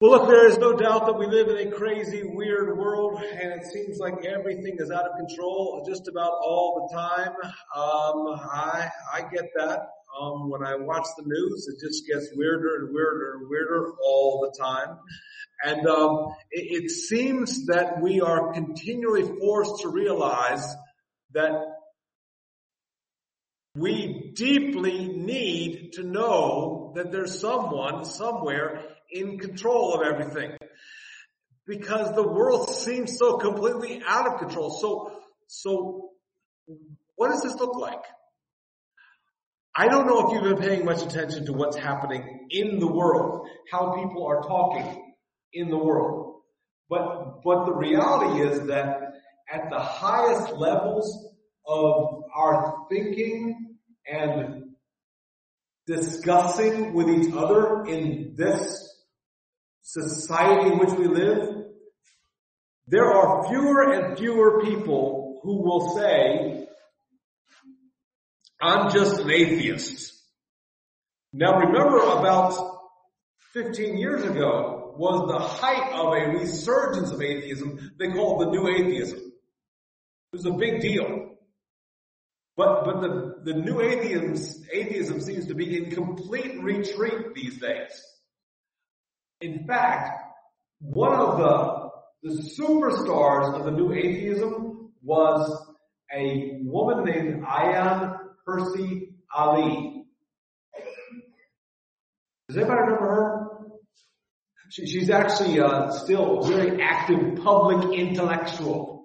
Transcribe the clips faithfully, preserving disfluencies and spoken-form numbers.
Well, look, there is no doubt that we live in a crazy, weird world, and it seems like everything is out of control just about all the time. Um, I I get that. Um, when I watch the news, it just gets weirder and weirder and weirder all the time. And um, it, it seems that we are continually forced to realize that we deeply need to know that there's someone somewhere in control of everything, because the world seems so completely out of control. So, so what does this look like? I don't know if you've been paying much attention to what's happening in the world, how people are talking in the world. But, but the reality is that at the highest levels of our thinking and discussing with each other in this society in which we live, there are fewer and fewer people who will say, I'm just an atheist. Now remember, about fifteen years ago was the height of a resurgence of atheism they called the New Atheism. It was a big deal. But, but the, the new atheism, atheism seems to be in complete retreat these days. In fact, one of the, the superstars of the new atheism was a woman named Ayaan Hirsi Ali. Does anybody remember her? She, she's actually uh, still a very active public intellectual.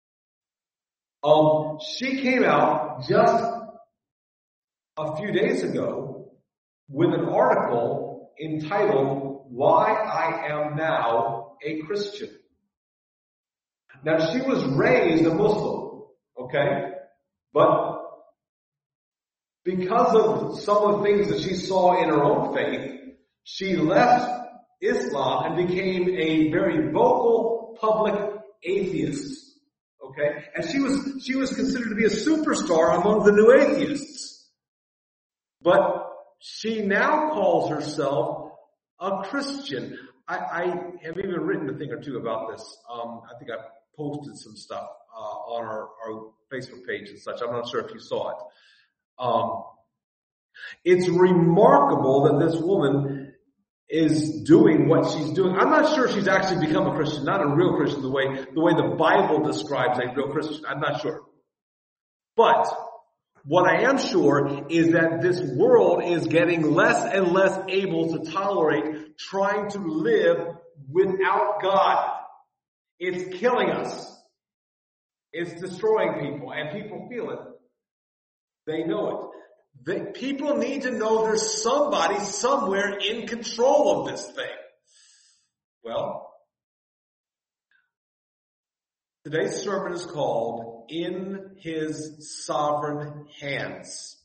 Um, she came out just a few days ago with an article entitled Why I Am Now a Christian. Now she was raised a Muslim, okay? But because of some of the things that she saw in her own faith, she left Islam and became a very vocal public atheist. Okay? And she was, she was considered to be a superstar among the new atheists. But she now calls herself a Christian. I, I have even written a thing or two about this. Um, I think I posted some stuff, uh, on our, our Facebook page and such. I'm not sure if you saw it. Um, it's remarkable that this woman is doing what she's doing. I'm not sure she's actually become a Christian, not a real Christian the way, the way the Bible describes a real Christian. I'm not sure. But what I am sure is that this world is getting less and less able to tolerate trying to live without God. It's killing us. It's destroying people, and people feel it. They know it. The people need to know there's somebody somewhere in control of this thing. Well, today's sermon is called In His Sovereign Hands.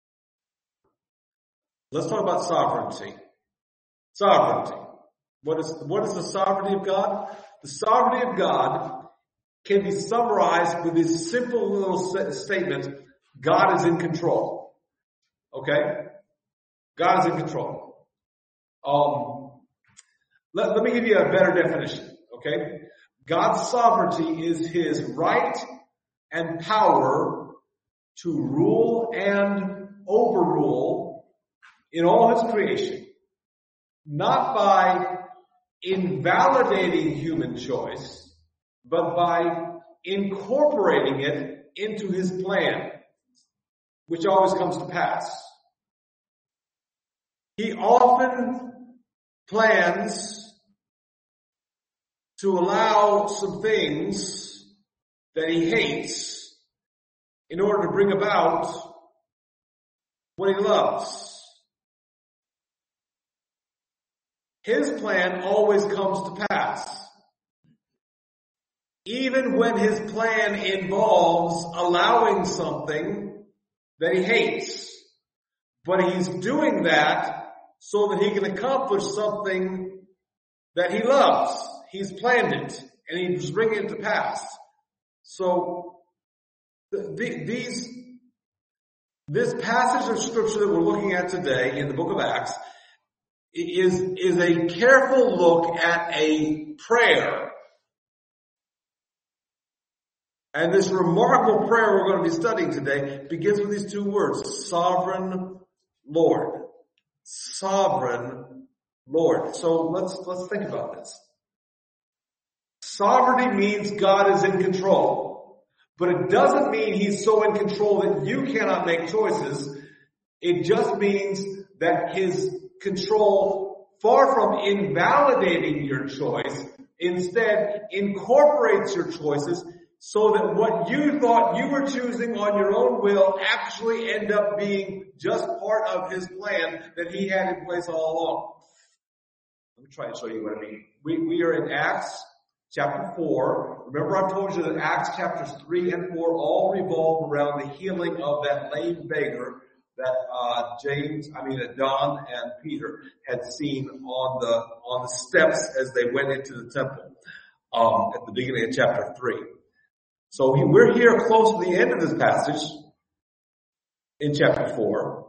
Let's talk about sovereignty. Sovereignty. What is, what is the sovereignty of God? The sovereignty of God can be summarized with this simple little statement: God is in control. Okay? God is in control. Um, let, let me give you a better definition. Okay? God's sovereignty is His right and power to rule and overrule in all His creation, not by invalidating human choice, but by incorporating it into His plan, which always comes to pass. He often plans to allow some things that He hates in order to bring about what He loves. His plan always comes to pass, even when His plan involves allowing something that He hates. But He's doing that so that He can accomplish something that He loves. He's planned it, and He's bringing it to pass. So, the, the, these, this passage of Scripture that we're looking at today in the book of Acts is, is a careful look at a prayer. And this remarkable prayer we're going to be studying today begins with these two words, Sovereign Lord. Sovereign Lord. So let's, let's think about this. Sovereignty means God is in control. But it doesn't mean He's so in control that you cannot make choices. It just means that His control, far from invalidating your choice, instead incorporates your choices so that what you thought you were choosing on your own will actually end up being just part of His plan that He had in place all along. Let me try and show you what I mean. We, we are in Acts chapter four. Remember I told you that Acts chapters three and four all revolve around the healing of that lame beggar that uh James, I mean that John and Peter had seen on the on the steps as they went into the temple um at the beginning of chapter three. So he, we're here close to the end of this passage in chapter four.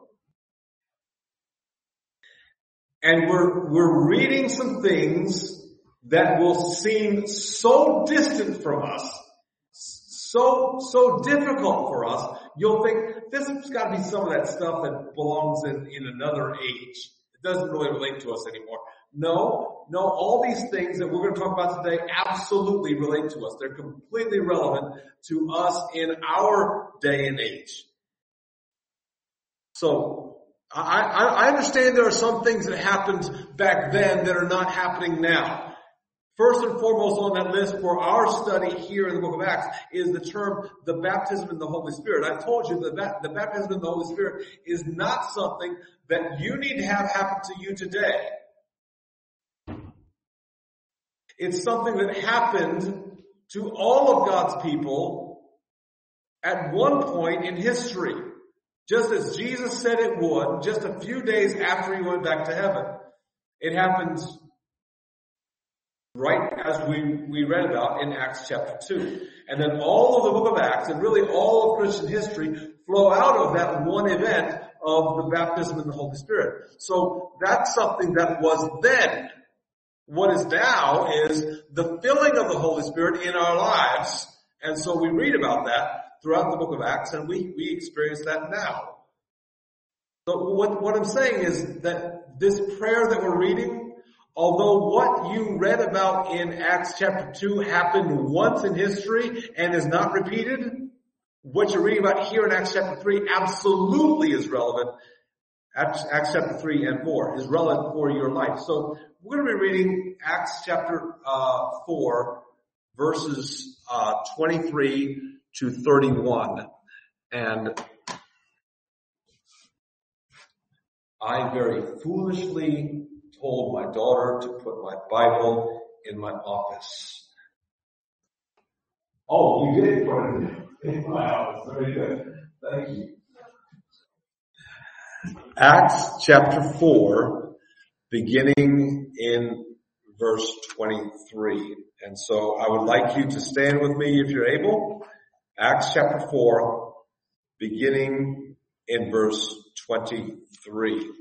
And we're we're reading some things that will seem so distant from us, so so difficult for us. You'll think this has got to be some of that stuff that belongs in, in another age. It doesn't really relate to us anymore. No, no, all these things that we're going to talk about today absolutely relate to us. They're completely relevant to us in our day and age. So, I, I, I understand there are some things that happened back then that are not happening now. First and foremost on that list for our study here in the book of Acts is the term, the baptism in the Holy Spirit. I told you that the baptism in the Holy Spirit is not something that you need to have happen to you today. It's something that happened to all of God's people at one point in history. Just as Jesus said it would, just a few days after He went back to heaven. It happened right as we, we read about in Acts chapter two. And then all of the book of Acts, and really all of Christian history, flow out of that one event of the baptism in the Holy Spirit. So that's something that was then. What is now is the filling of the Holy Spirit in our lives. And so we read about that throughout the book of Acts, and we, we experience that now. So what, what I'm saying is that this prayer that we're reading, although what you read about in Acts chapter two happened once in history and is not repeated, what you're reading about here in Acts chapter three absolutely is relevant. Acts, Acts chapter three and four is relevant for your life. So we're going to be reading Acts chapter uh, four, verses uh, twenty-three to thirty-one. And I very foolishly told my daughter to put my Bible in my office. Oh, you did put it in my office. Very good. Thank you. Acts chapter four, beginning in verse twenty-three. And so I would like you to stand with me if you're able. Acts chapter four, beginning in verse twenty-three.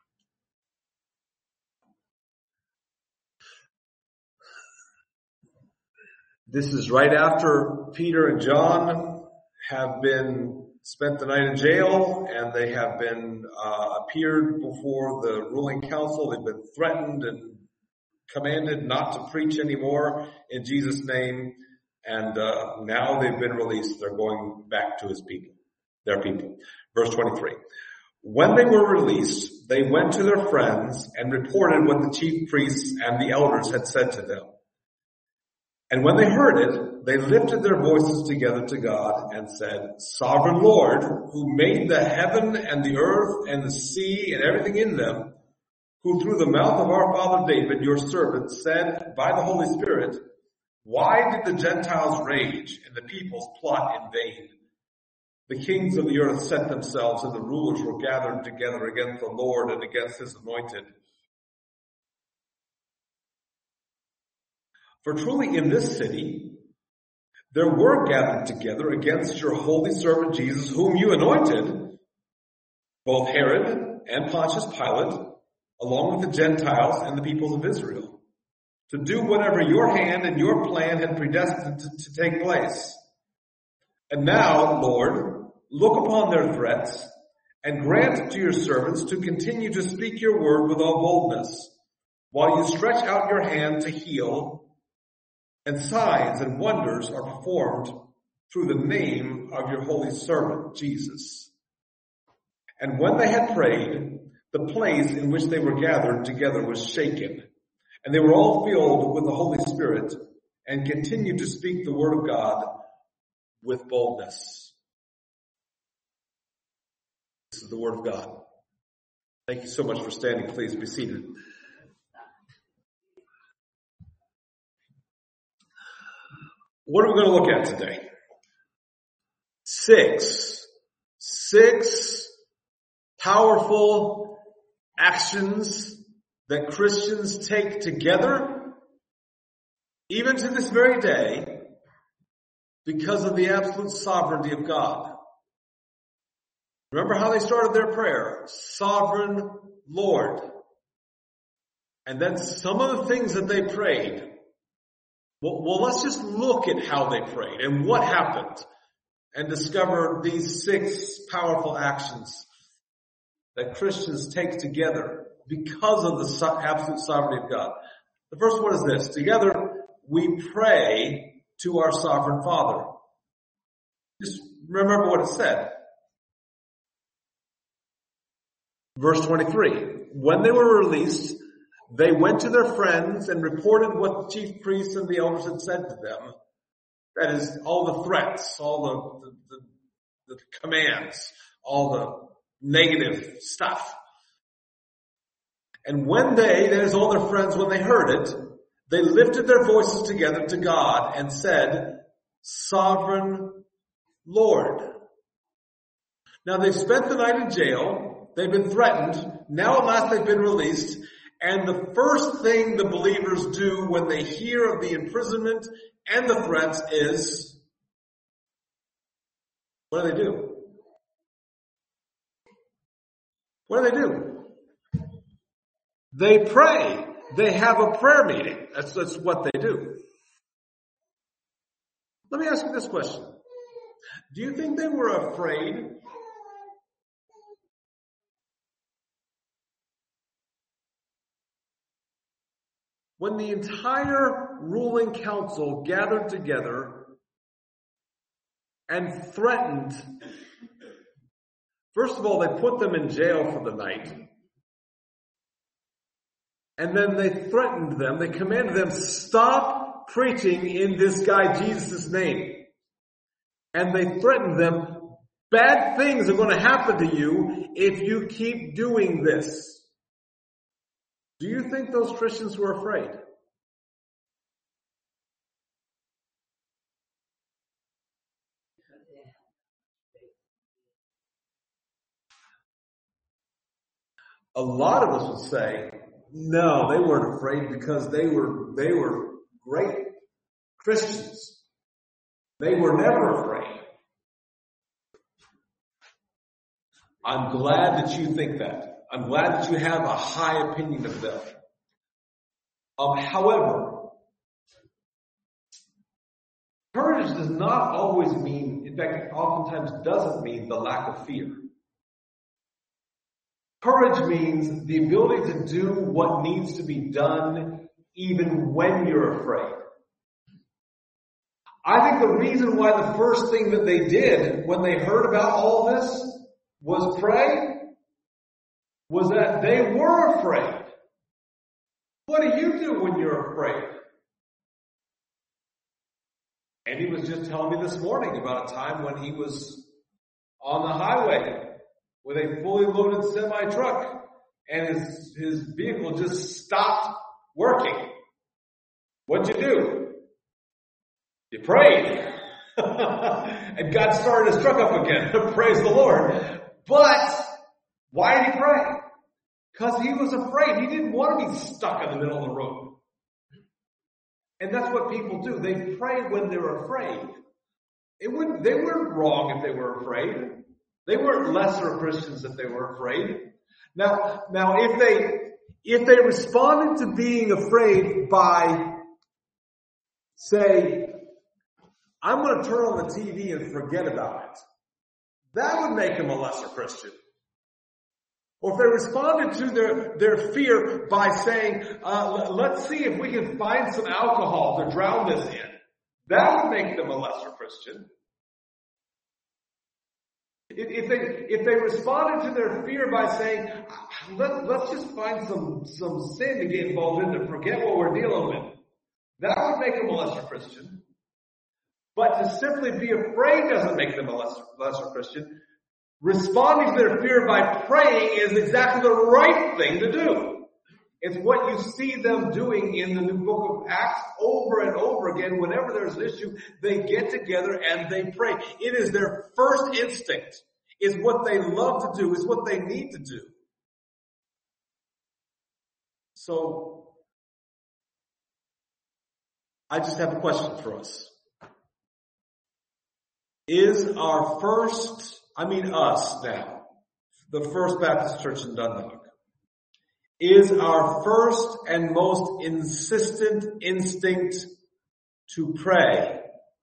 This is right after Peter and John have been spent the night in jail, and they have been uh, appeared before the ruling council. They've been threatened and commanded not to preach anymore in Jesus' name, and uh, now they've been released. They're going back to his people, their people. Verse twenty-three. When they were released, they went to their friends and reported what the chief priests and the elders had said to them. And when they heard it, they lifted their voices together to God and said, Sovereign Lord, who made the heaven and the earth and the sea and everything in them, who through the mouth of our father David, your servant, said by the Holy Spirit, why did the Gentiles rage and the peoples plot in vain? The kings of the earth set themselves, and the rulers were gathered together against the Lord and against his anointed. For truly in this city there were gathered together against your holy servant Jesus, whom you anointed, both Herod and Pontius Pilate, along with the Gentiles and the peoples of Israel, to do whatever your hand and your plan had predestined to, to take place. And now, Lord, look upon their threats and grant to your servants to continue to speak your word with all boldness, while you stretch out your hand to heal, and signs and wonders are performed through the name of your holy servant, Jesus. And when they had prayed, the place in which they were gathered together was shaken, and they were all filled with the Holy Spirit and continued to speak the word of God with boldness. This is the word of God. Thank you so much for standing. Please be seated. What are we going to look at today? Six. Six powerful actions that Christians take together, even to this very day, because of the absolute sovereignty of God. Remember how they started their prayer? Sovereign Lord. And then some of the things that they prayed. Well, well, let's just look at how they prayed and what happened and discover these six powerful actions that Christians take together because of the absolute sovereignty of God. The first one is this. Together, we pray to our sovereign Father. Just remember what it said. Verse twenty-three. When they were released, they went to their friends and reported what the chief priests and the elders had said to them. That is, all the threats, all the, the, the, the commands, all the negative stuff. And when they, that is all their friends, when they heard it, they lifted their voices together to God and said, Sovereign Lord. Now they've spent the night in jail. They've been threatened. Now at last they've been released. And the first thing the believers do when they hear of the imprisonment and the threats is, what do they do? What do they do? They pray. They have a prayer meeting. That's, that's what they do. Let me ask you this question. Do you think they were afraid? When the entire ruling council gathered together and threatened, first of all, they put them in jail for the night. And then they threatened them, they commanded them, stop preaching in this guy Jesus' name. And they threatened them, bad things are going to happen to you if you keep doing this. Do you think those Christians were afraid? A lot of us would say, no, they weren't afraid because they were, they were great Christians. They were never afraid. I'm glad that you think that. I'm glad that you have a high opinion of them. Um, however, courage does not always mean, in fact, it oftentimes doesn't mean the lack of fear. Courage means the ability to do what needs to be done even when you're afraid. I think the reason why the first thing that they did when they heard about all this was pray was that they were afraid. What do you do when you're afraid? Andy was just telling me this morning about a time when he was on the highway with a fully loaded semi-truck and his, his vehicle just stopped working. What'd you do? You prayed. And God started his truck up again. Praise the Lord. But why did he pray? Because he was afraid. He didn't want to be stuck in the middle of the road. And that's what people do. They pray when they're afraid. It wouldn't, they weren't wrong if they were afraid. They weren't lesser Christians if they were afraid. Now, now if they, if they responded to being afraid by, say, I'm going to turn on the T V and forget about it, that would make them a lesser Christian. Or if they responded to their, their fear by saying, uh, let's see if we can find some alcohol to drown this in, that would make them a lesser Christian. If they, if they responded to their fear by saying, Let, let's just find some, some sin to get involved in to forget what we're dealing with, that would make them a lesser Christian. But to simply be afraid doesn't make them a lesser, lesser Christian. Responding to their fear by praying is exactly the right thing to do. It's what you see them doing in the new book of Acts over and over again. Whenever there's an issue, they get together and they pray. It is their first instinct. It's what they love to do. It's what they need to do. So, I just have a question for us. Is our first, I mean us now, the First Baptist Church in Dundalk, is our first and most insistent instinct to pray?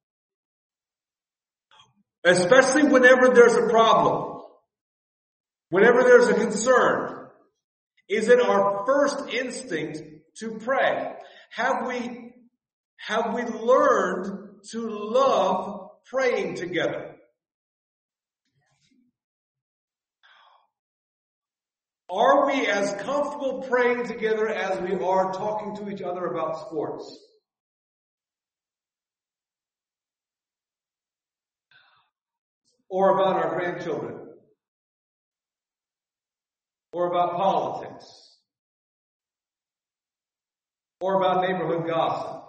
Especially whenever there's a problem, whenever there's a concern, is it our first instinct to pray? Have we, have we learned to love praying together? Are we as comfortable praying together as we are talking to each other about sports? Or about our grandchildren? Or about politics? Or about neighborhood gossip?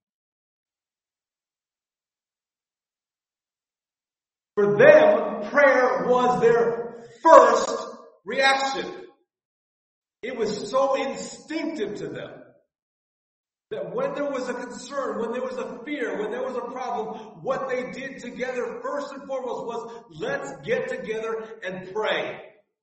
For them, prayer was their first reaction. It was so instinctive to them that when there was a concern, when there was a fear, when there was a problem, what they did together first and foremost was, let's get together and pray.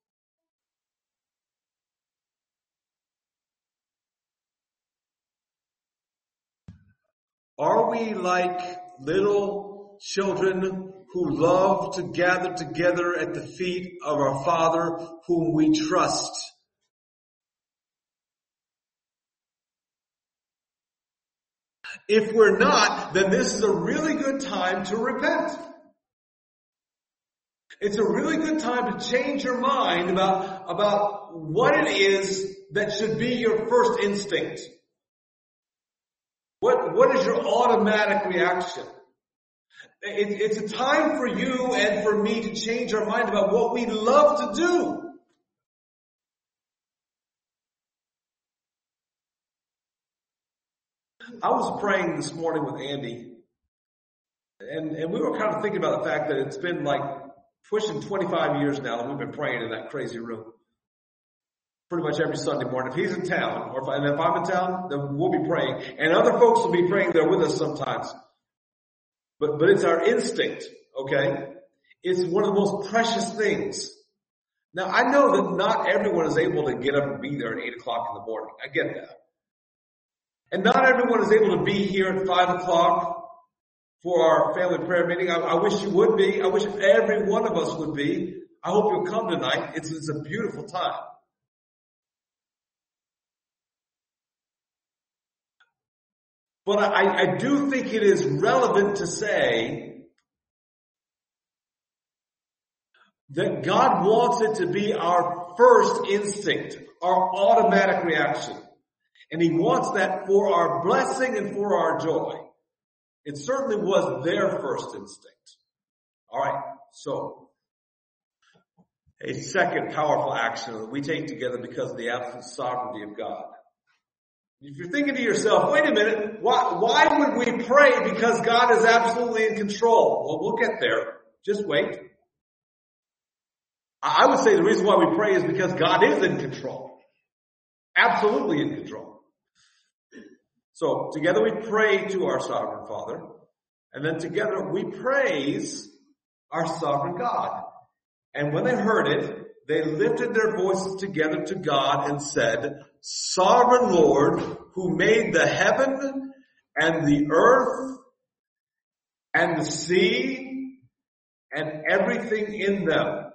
Are we like little children who love to gather together at the feet of our Father whom we trust? If we're not, then this is a really good time to repent. It's a really good time to change your mind about, about what it is that should be your first instinct. What, what is your automatic reaction? It, it's a time for you and for me to change our mind about what we love to do. I was praying this morning with Andy, and, and we were kind of thinking about the fact that it's been like pushing twenty-five years now that we've been praying in that crazy room. Pretty much every Sunday morning. If he's in town, or if, I, and if I'm in town, then we'll be praying. And other folks will be praying there with us sometimes. But, but it's our instinct, okay? It's one of the most precious things. Now, I know that not everyone is able to get up and be there at eight o'clock in the morning. I get that. And not everyone is able to be here at five o'clock for our family prayer meeting. I, I wish you would be. I wish every one of us would be. I hope you'll come tonight. It's, it's a beautiful time. But I, I do think it is relevant to say that God wants it to be our first instinct, our automatic reaction. And He wants that for our blessing and for our joy. It certainly was their first instinct. All right, so a second powerful action that we take together because of the absolute sovereignty of God. If you're thinking to yourself, wait a minute, why, why would we pray because God is absolutely in control? Well, we'll get there. Just wait. I would say the reason why we pray is because God is in control. Absolutely in control. So together we pray to our sovereign Father, and then together we praise our sovereign God. And when they heard it, they lifted their voices together to God and said, sovereign Lord who made the heaven and the earth and the sea and everything in them.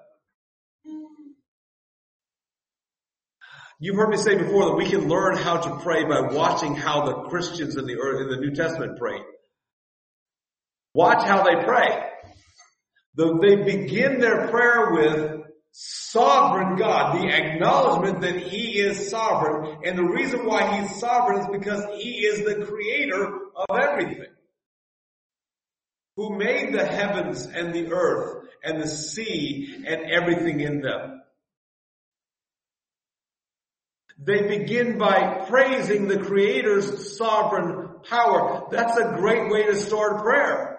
You've heard me say before that we can learn how to pray by watching how the Christians in the, in the New Testament pray. Watch how they pray. The, they begin their prayer with sovereign God, the acknowledgement that He is sovereign, and the reason why He's sovereign is because He is the creator of everything, who made the heavens and the earth and the sea and everything in them. They begin by praising the Creator's sovereign power. That's a great way to start a prayer.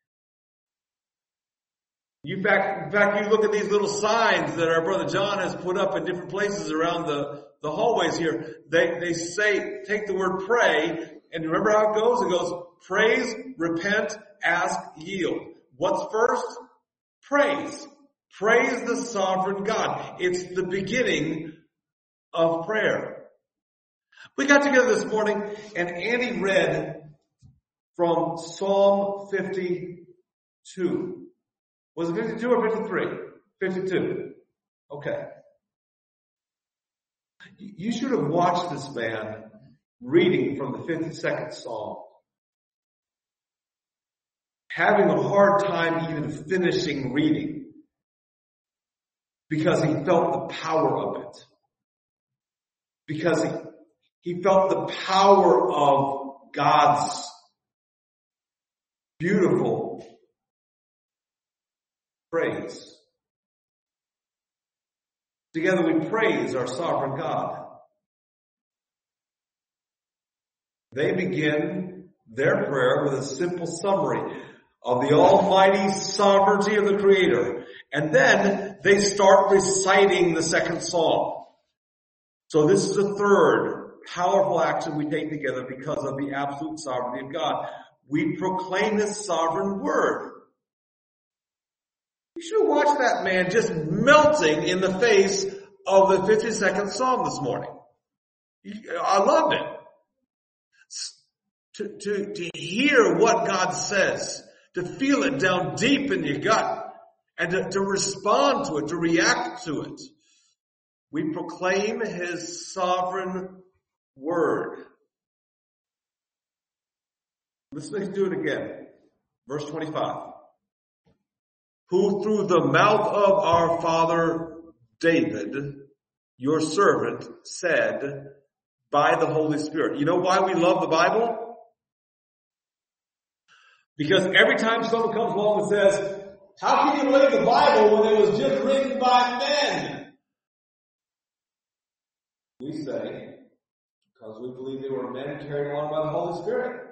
You fact, in fact, you look at these little signs that our brother John has put up in different places around the, the hallways here. They, they say, take the word pray, and remember how it goes? It goes, praise, repent, ask, yield. What's first? Praise. Praise the sovereign God. It's the beginning of prayer. We got together this morning and Andy read from Psalm fifty-two. Was it fifty-two or fifty-three? fifty-two. Okay. You should have watched this man reading from the fifty-second Psalm. Having a hard time even finishing reading because he felt the power of it. Because he, he felt the power of God's beautiful praise. Together we praise our sovereign God. They begin their prayer with a simple summary of the almighty sovereignty of the Creator. And then they start reciting the second psalm. So this is the third powerful action we take together because of the absolute sovereignty of God. We proclaim His sovereign word. You should watch that man just melting in the face of the fifty-second Psalm this morning. I loved it. To, to, to hear what God says, to feel it down deep in your gut, and to, to respond to it, to react to it. We proclaim His sovereign word. Let's, let's do it again. Verse twenty-five. Who through the mouth of our father David, your servant, said by the Holy Spirit. You know why we love the Bible? Because every time someone comes along and says, how can you believe the Bible when it was just written by men? We say, because we believe they were men carried along by the Holy Spirit.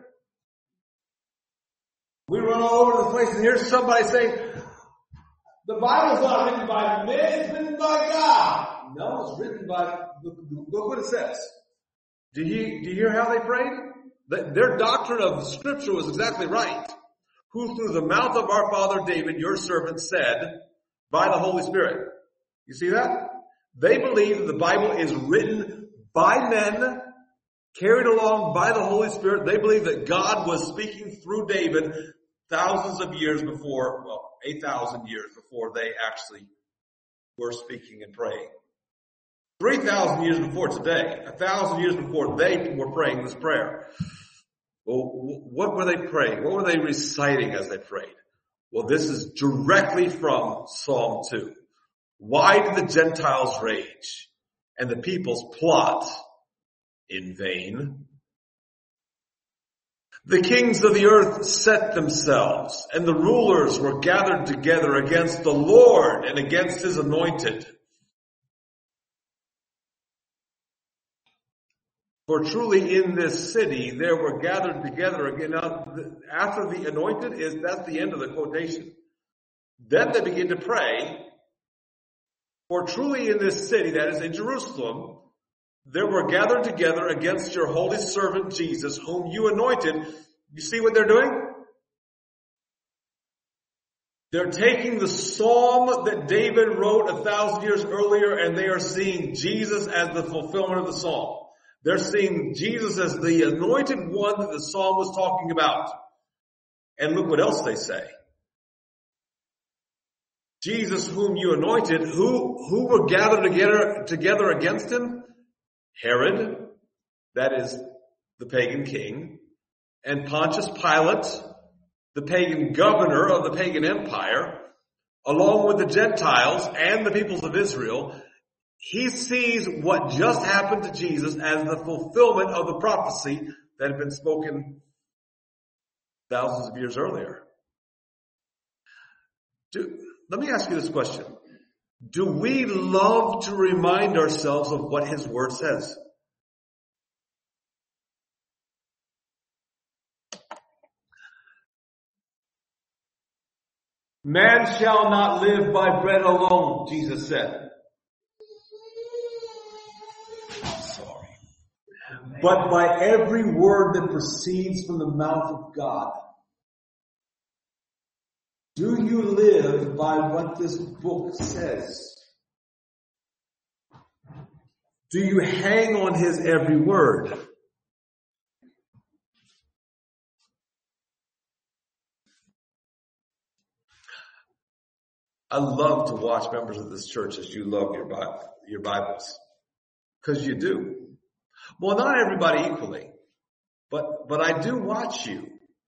We run all over the place and here's somebody saying, the Bible's not written by men, it's written by God. No, it's written by, look, look what it says. Do you, do you hear how they prayed? Their doctrine of Scripture was exactly right. Who through the mouth of our father David, your servant, said by the Holy Spirit. You see that? They believe that the Bible is written by men, carried along by the Holy Spirit. They believe that God was speaking through David thousands of years before, well, eight thousand years before they actually were speaking and praying. three thousand years before today, a thousand years before they were praying this prayer. Well, what were they praying? What were they reciting as they prayed? Well, this is directly from Psalm two. Why do the Gentiles rage and the peoples plot in vain? The kings of the earth set themselves, and the rulers were gathered together against the Lord and against His anointed. For truly in this city there were gathered together again. Now, after the anointed is, that's the end of the quotation. Then they begin to pray. For truly in this city, that is in Jerusalem, there were gathered together against your holy servant Jesus, whom you anointed. You see what they're doing? They're taking the psalm that David wrote a thousand years earlier, and they are seeing Jesus as the fulfillment of the psalm. They're seeing Jesus as the anointed one that the psalm was talking about. And look what else they say. Jesus whom you anointed, who, who were gathered together, together against him? Herod, that is the pagan king, and Pontius Pilate, the pagan governor of the pagan empire, along with the Gentiles and the peoples of Israel. He sees what just happened to Jesus as the fulfillment of the prophecy that had been spoken thousands of years earlier. Do, let me ask you this question. Do we love to remind ourselves of what his word says? Man shall not live by bread alone, Jesus said. Sorry. But by every word that proceeds from the mouth of God. Do you live by what this book says? Do you hang on his every word? I love to watch members of this church as you love your Bible, your Bibles. Because you do. Well, not everybody equally. But, but I do watch you.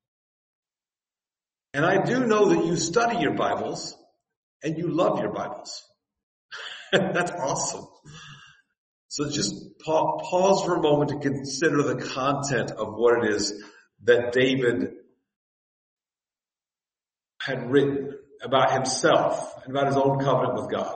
And I do know that you study your Bibles and you love your Bibles. That's awesome. So just pa- pause for a moment to consider the content of what it is that David had written about himself and about his own covenant with God.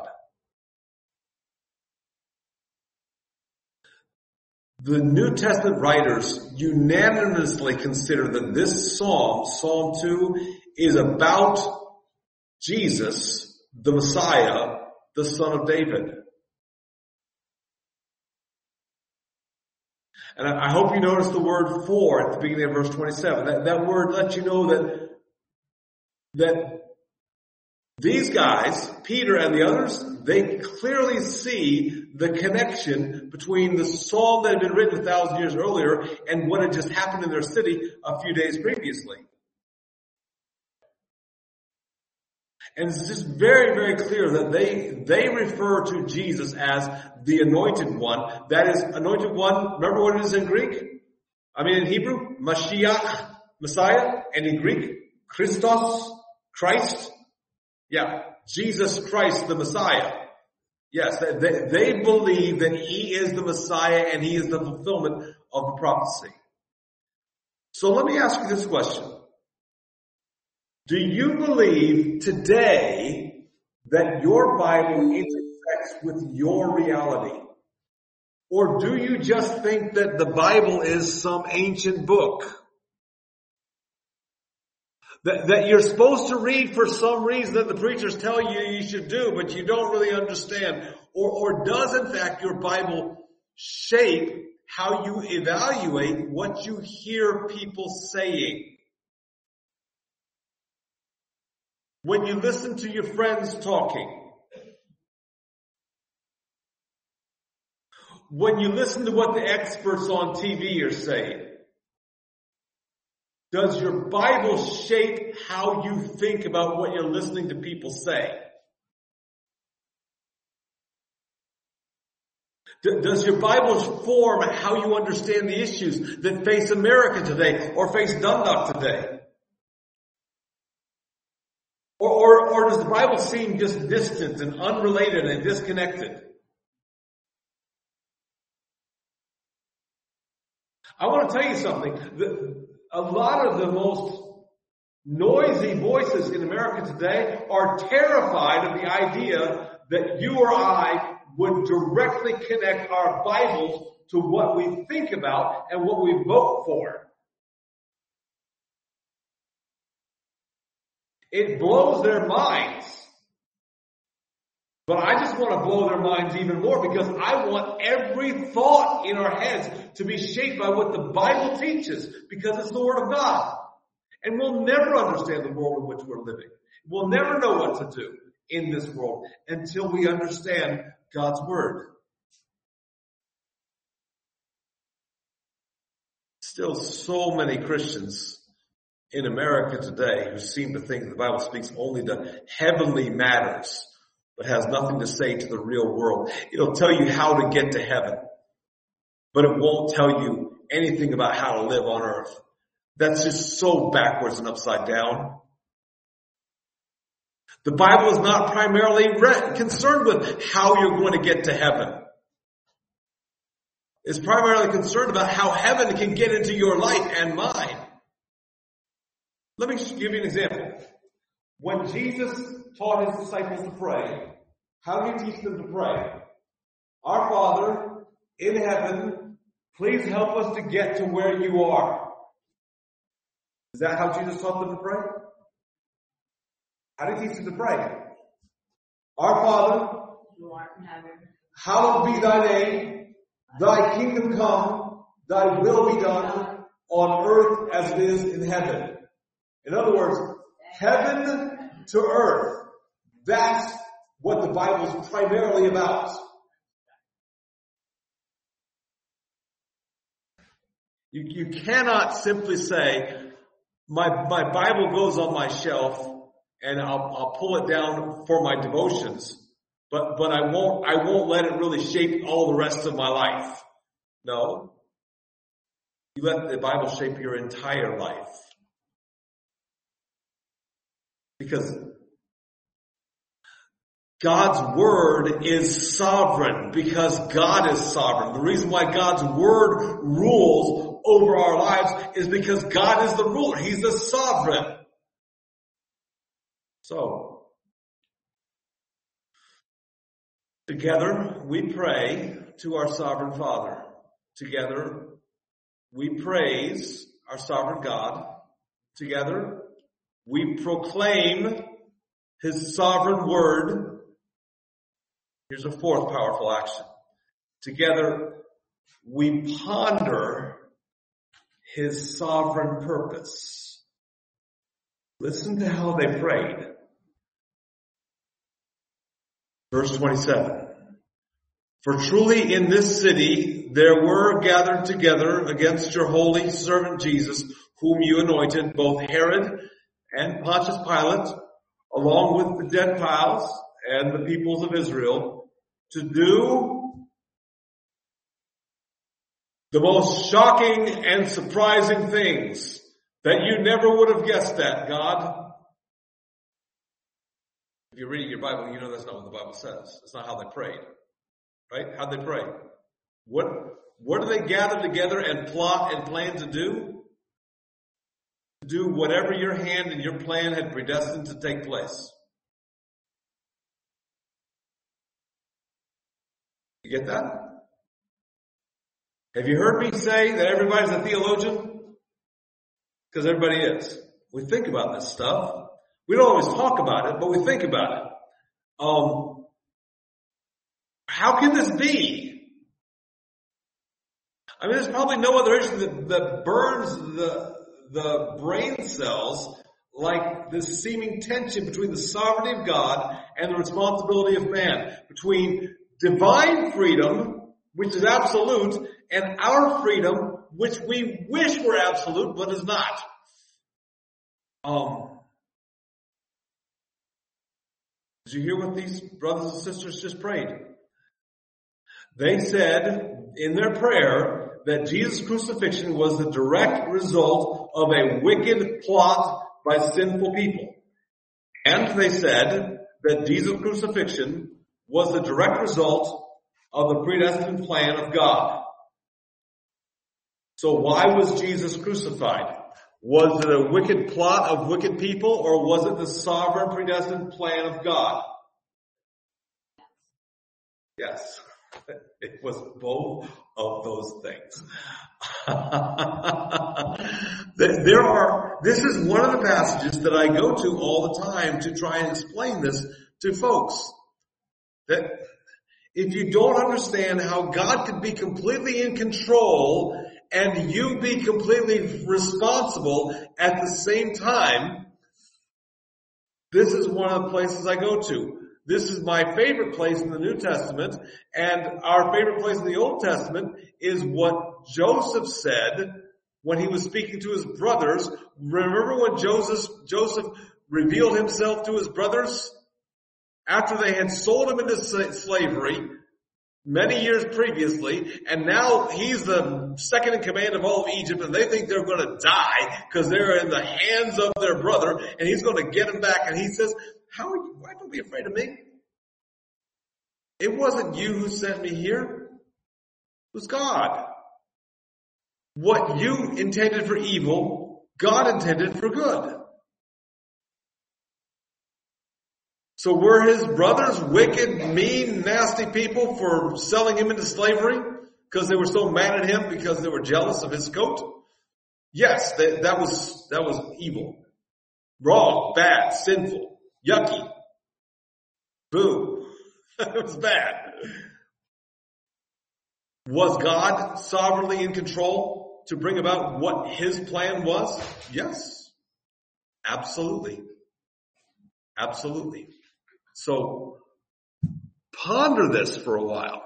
The New Testament writers unanimously consider that this psalm, Psalm two, is about Jesus, the Messiah, the Son of David. And I hope you notice the word for at the beginning of verse twenty-seven. That, that word lets you know that, that these guys, Peter and the others, they clearly see the connection between the psalm that had been written a thousand years earlier and what had just happened in their city a few days previously. And it's just very, very clear that they, they refer to Jesus as the anointed one. That is, anointed one, remember what it is in Greek? I mean in Hebrew, Mashiach, Messiah, and in Greek, Christos, Christ. Yeah, Jesus Christ, the Messiah. Yes, they, they believe that he is the Messiah and he is the fulfillment of the prophecy. So let me ask you this question. Do you believe today that your Bible intersects with your reality? Or do you just think that the Bible is some ancient book that, that you're supposed to read for some reason that the preachers tell you you should do, but you don't really understand? Or, or does in fact your Bible shape how you evaluate what you hear people saying? When you listen to your friends talking, when you listen to what the experts on T V are saying, does your Bible shape how you think about what you're listening to people say? Does your Bible form how you understand the issues that face America today or face Dundalk today? Or, or, or does the Bible seem just distant and unrelated and disconnected? I want to tell you something. The, a lot of the most noisy voices in America today are terrified of the idea that you or I would directly connect our Bibles to what we think about and what we vote for. It blows their minds. But I just want to blow their minds even more because I want every thought in our heads to be shaped by what the Bible teaches because it's the Word of God. And we'll never understand the world in which we're living. We'll never know what to do in this world until we understand God's Word. Still so many Christians in America today who seem to think the Bible speaks only to heavenly matters, but has nothing to say to the real world. It'll tell you how to get to heaven, but it won't tell you anything about how to live on earth. That's just so backwards and upside down. The Bible is not primarily re- concerned with how you're going to get to heaven. It's primarily concerned about how heaven can get into your life and mine. Let me give you an example. When Jesus taught his disciples to pray, how did he teach them to pray? Our Father in heaven, please help us to get to where you are. Is that how Jesus taught them to pray? How did he teach them to pray? Our Father, who art in heaven, hallowed be thy name, thy kingdom come, thy will be done on earth as it is in heaven. In other words, heaven to earth. That's what the Bible is primarily about. You, you cannot simply say, my, my Bible goes on my shelf and I'll, I'll pull it down for my devotions, but, but I won't, I won't let it really shape all the rest of my life. No. You let the Bible shape your entire life. Because God's Word is sovereign, because God is sovereign. The reason why God's Word rules over our lives is because God is the ruler. He's the sovereign. So, together we pray to our sovereign Father. Together we praise our sovereign God. Together we proclaim His sovereign word. Here's a fourth powerful action. Together, we ponder His sovereign purpose. Listen to how they prayed. Verse twenty-seven. For truly in this city there were gathered together against your holy servant Jesus, whom you anointed, both Herod and Pontius Pilate, along with the Gentiles and the peoples of Israel, to do the most shocking and surprising things that you never would have guessed at, God. If you're reading your Bible, you know that's not what the Bible says. That's not how they prayed. Right? How'd they pray? What, what do they gather together and plot and plan to do? To do whatever your hand and your plan had predestined to take place. You get that? Have you heard me say that everybody's a theologian? Because everybody is. We think about this stuff. We don't always talk about it, but we think about it. Um, how can this be? I mean, there's probably no other issue that, that burns the, the brain cells like this seeming tension between the sovereignty of God and the responsibility of man, between divine freedom, which is absolute, and our freedom, which we wish were absolute, but is not. Um, did you hear what these brothers and sisters just prayed? They said in their prayer that Jesus' crucifixion was the direct result of a wicked plot by sinful people. And they said that Jesus' crucifixion was the direct result of the predestined plan of God. So why was Jesus crucified? Was it a wicked plot of wicked people, or was it the sovereign predestined plan of God? Yes. It was both of those things. There are, this is one of the passages that I go to all the time to try and explain this to folks. That if you don't understand how God could be completely in control and you be completely responsible at the same time, this is one of the places I go to. This is my favorite place in the New Testament, and our favorite place in the Old Testament is what Joseph said when he was speaking to his brothers. Remember when Joseph, Joseph revealed himself to his brothers after they had sold him into slavery many years previously, and now he's the second in command of all of Egypt, and they think they're going to die because they're in the hands of their brother, and he's going to get them back. And he says, "How are you? Why don't be afraid of me? It wasn't you who sent me here. It was God. What you intended for evil, God intended for good." So were his brothers wicked, mean, nasty people for selling him into slavery because they were so mad at him because they were jealous of his coat? Yes, that, that was, that was evil. Wrong, bad, sinful, yucky. Boo. It was bad. Was God sovereignly in control to bring about what his plan was? Yes. Absolutely. Absolutely. So, ponder this for a while.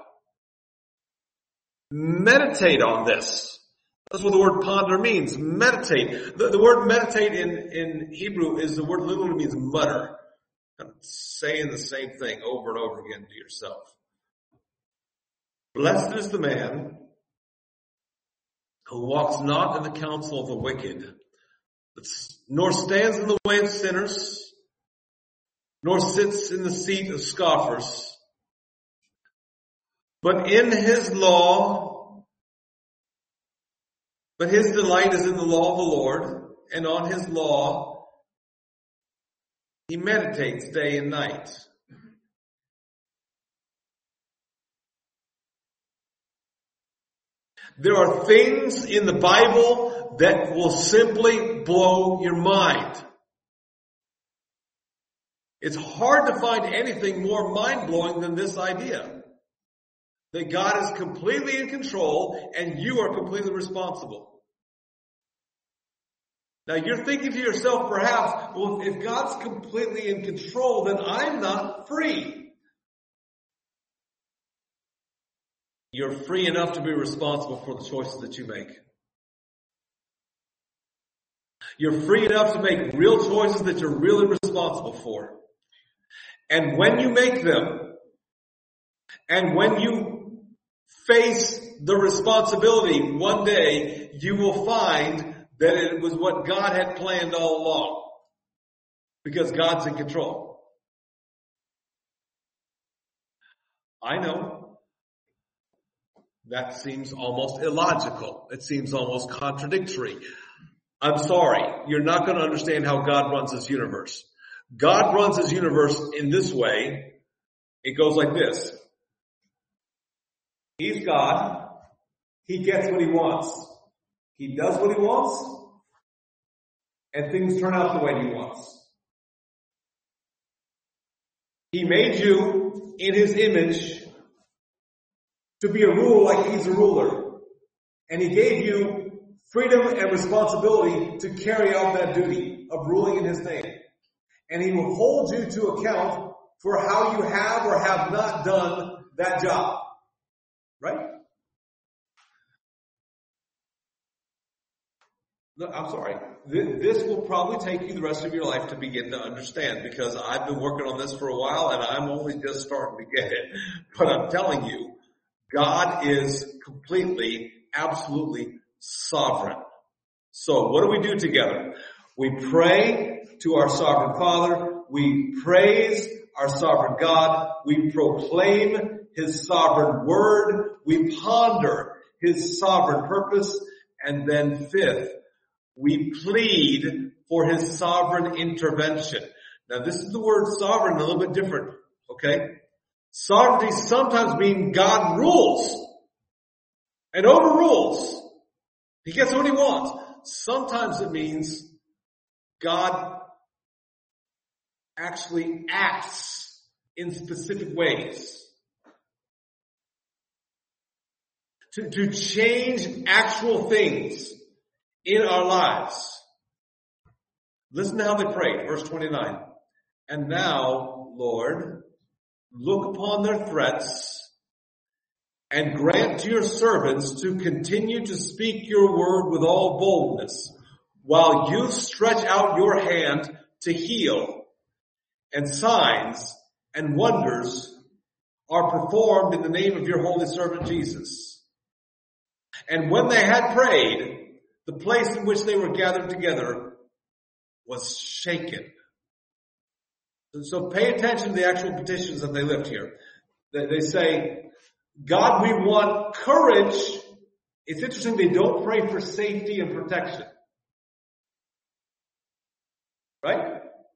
Meditate on this. That's what the word ponder means. Meditate. The, the word meditate in, in Hebrew is the word literally means mutter. Kind of saying the same thing over and over again to yourself. Blessed is the man who walks not in the counsel of the wicked, nor stands in the way of sinners, nor sits in the seat of scoffers. But in his law, but his delight is in the law of the Lord, and on his law he meditates day and night. There are things in the Bible that will simply blow your mind. It's hard to find anything more mind-blowing than this idea. That God is completely in control and you are completely responsible. Now you're thinking to yourself perhaps, well, if God's completely in control, then I'm not free. You're free enough to be responsible for the choices that you make. You're free enough to make real choices that you're really responsible for. And when you make them, and when you face the responsibility one day, you will find that it was what God had planned all along. Because God's in control. I know. That seems almost illogical. It seems almost contradictory. I'm sorry. You're not going to understand how God runs this universe. God runs his universe in this way. It goes like this. He's God. He gets what he wants. He does what he wants. And things turn out the way he wants. He made you in his image to be a ruler like he's a ruler. And he gave you freedom and responsibility to carry out that duty of ruling in his name. And he will hold you to account for how you have or have not done that job. Right? No, I'm sorry. This will probably take you the rest of your life to begin to understand, because I've been working on this for a while and I'm only just starting to get it. But I'm telling you, God is completely, absolutely sovereign. So what do we do together? We pray to our sovereign Father. We praise our sovereign God. We proclaim his sovereign word. We ponder his sovereign purpose. And then fifth, we plead for his sovereign intervention. Now this is the word sovereign, a little bit different. Okay? Sovereignty sometimes means God rules and overrules. He gets what he wants. Sometimes it means God actually acts in specific ways to, to change actual things in our lives. Listen to how they prayed, verse twenty-nine. And now, Lord, look upon their threats and grant to your servants to continue to speak your word with all boldness, while you stretch out your hand to heal, and signs and wonders are performed in the name of your holy servant Jesus. And when they had prayed, the place in which they were gathered together was shaken. So pay attention to the actual petitions that they lift here. They say, God, we want courage. It's interesting they don't pray for safety and protection. Right?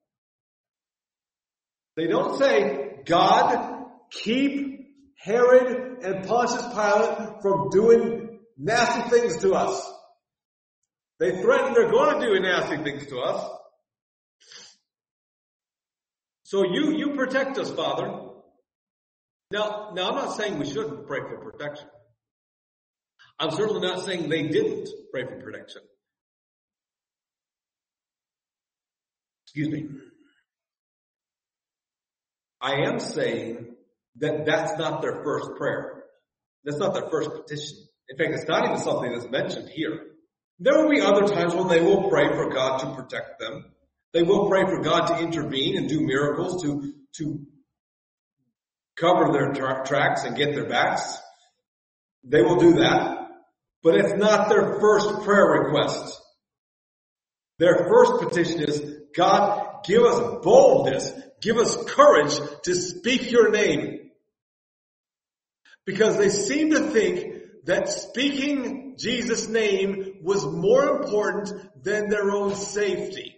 They don't say, God, keep Herod and Pontius Pilate from doing nasty things to us. They threaten they're going to do nasty things to us. So you, you protect us, Father. Now, now I'm not saying we shouldn't pray for protection. I'm certainly not saying they didn't pray for protection. Excuse me. I am saying that that's not their first prayer. That's not their first petition. In fact, it's not even something that's mentioned here. There will be other times when they will pray for God to protect them. They will pray for God to intervene and do miracles to, to cover their tra- tracks and get their backs. They will do that. But it's not their first prayer request. Their first petition is, God, give us boldness, give us courage to speak your name. Because they seem to think that speaking Jesus' name was more important than their own safety.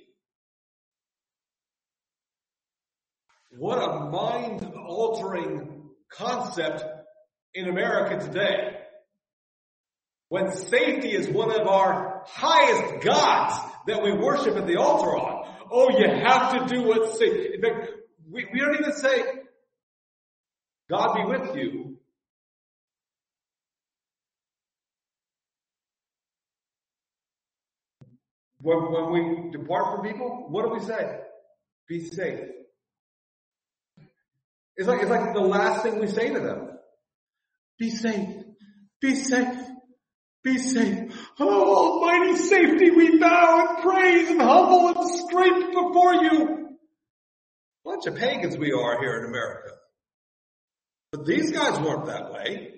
What a mind-altering concept in America today. When safety is one of our highest gods that we worship at the altar on. Oh, you have to do what's safe. In fact, we, we don't even say, God be with you. When, when we depart from people, what do we say? Be safe. It's like, it's like the last thing we say to them. Be safe. Be safe. Be safe. Oh, almighty safety, we bow and praise and humble and scrape before you. Bunch of pagans we are here in America. But these guys weren't that way.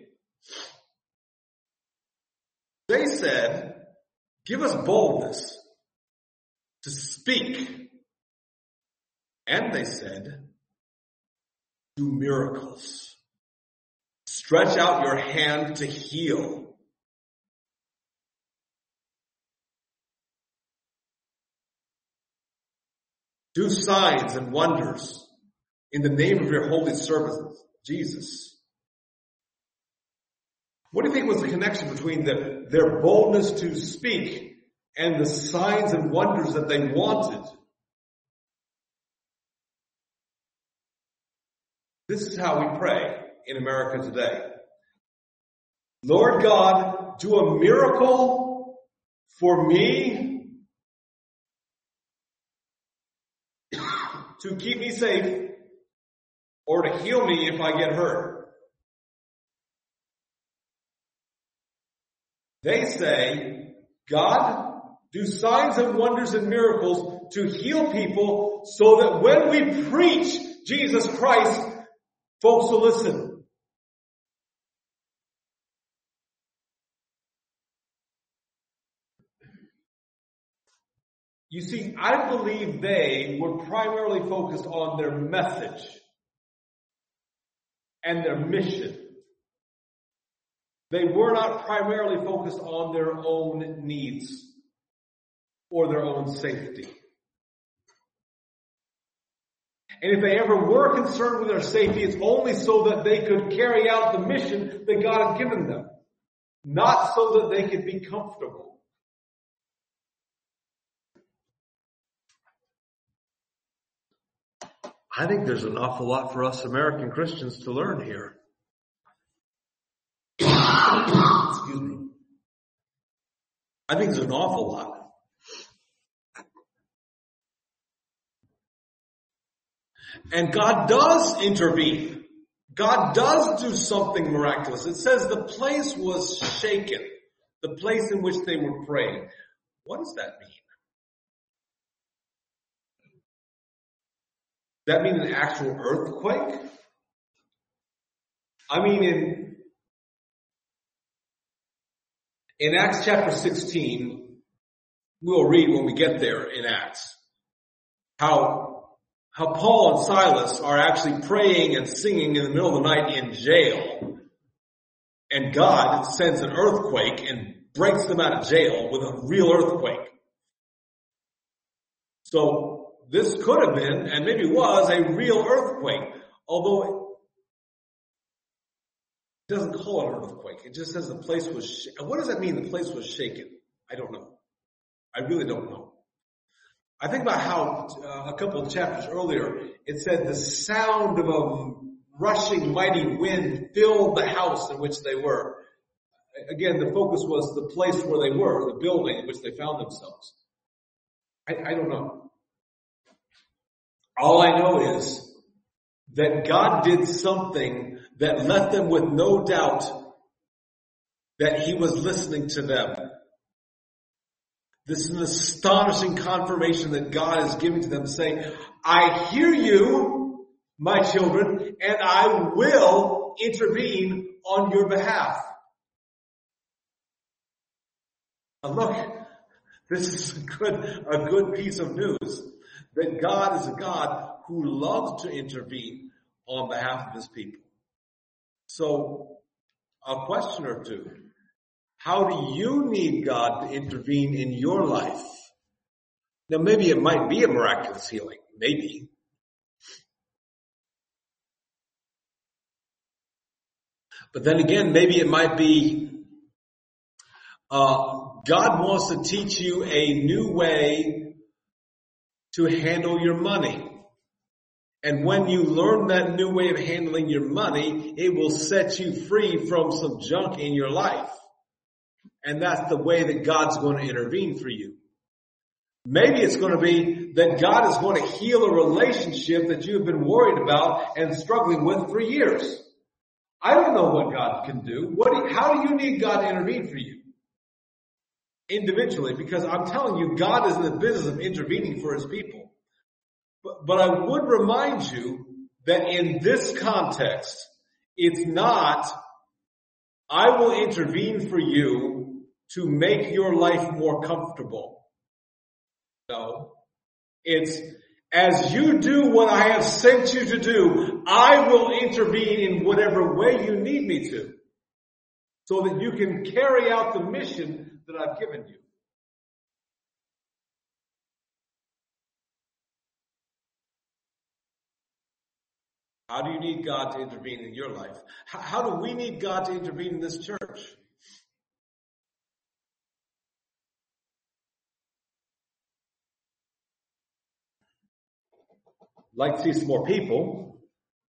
They said, give us boldness to speak. And they said, do miracles. Stretch out your hand to heal. Do signs and wonders in the name of your holy servant, Jesus. What do you think was the connection between the, their boldness to speak and the signs and wonders that they wanted? This is how we pray in America today. Lord God, do a miracle for me to keep me safe or to heal me if I get hurt. They say, God, do signs and wonders and miracles to heal people so that when we preach Jesus Christ, folks will listen. You see, I believe they were primarily focused on their message and their mission. They were not primarily focused on their own needs or their own safety. And if they ever were concerned with their safety, it's only so that they could carry out the mission that God had given them, not so that they could be comfortable. I think there's an awful lot for us American Christians to learn here. Excuse me. I think there's an awful lot. And God does intervene. God does do something miraculous. It says the place was shaken, the place in which they were praying. What does that mean? Does that mean an actual earthquake? I mean, in, in Acts chapter sixteen, we'll read when we get there in Acts, how, how Paul and Silas are actually praying and singing in the middle of the night in jail. And God sends an earthquake and breaks them out of jail with a real earthquake. So this could have been, and maybe was, a real earthquake. Although it doesn't call it an earthquake. It just says the place was shaken. What does that mean, the place was shaken? I don't know. I really don't know. I think about how uh, a couple of chapters earlier, it said the sound of a rushing mighty wind filled the house in which they were. Again, the focus was the place where they were, the building in which they found themselves. I, I don't know. All I know is that God did something that left them with no doubt that he was listening to them. This is an astonishing confirmation that God is giving to them, saying, I hear you, my children, and I will intervene on your behalf. And look, this is a good, a good piece of news, that God is a God who loves to intervene on behalf of his people. So, a question or two. How do you need God to intervene in your life? Now, maybe it might be a miraculous healing. Maybe. But then again, maybe it might be uh, God wants to teach you a new way to handle your money. And when you learn that new way of handling your money, it will set you free from some junk in your life. And that's the way that God's going to intervene for you. Maybe it's going to be that God is going to heal a relationship that you've been worried about and struggling with for years. I don't know what God can do. What do you, how do you need God to intervene for you? Individually, because I'm telling you, God is in the business of intervening for his people. But, but I would remind you that in this context, it's not, I will intervene for you to make your life more comfortable. No. It's, as you do what I have sent you to do, I will intervene in whatever way you need me to, so that you can carry out the mission that I've given you. How do you need God to intervene in your life? How do we need God to intervene in this church? Like to see some more people.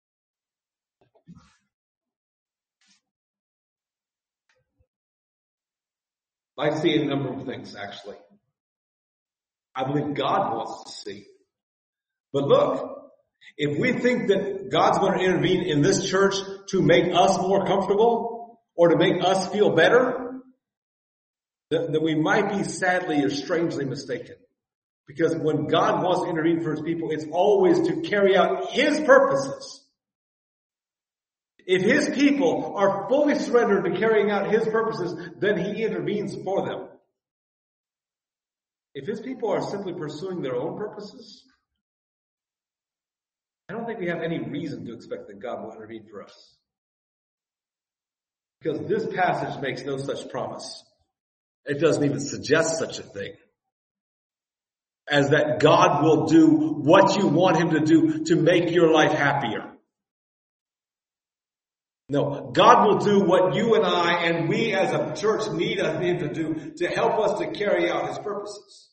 Like to see a number of things, actually. I believe God wants to see. But look, if we think that God's going to intervene in this church to make us more comfortable or to make us feel better, then, then we might be sadly or strangely mistaken. Because when God wants to intervene for his people, it's always to carry out his purposes. If his people are fully surrendered to carrying out his purposes, then he intervenes for them. If his people are simply pursuing their own purposes, I don't think we have any reason to expect that God will intervene for us. Because this passage makes no such promise. It doesn't even suggest such a thing as that God will do what you want him to do to make your life happier. No, God will do what you and I and we as a church need him to do to help us to carry out his purposes.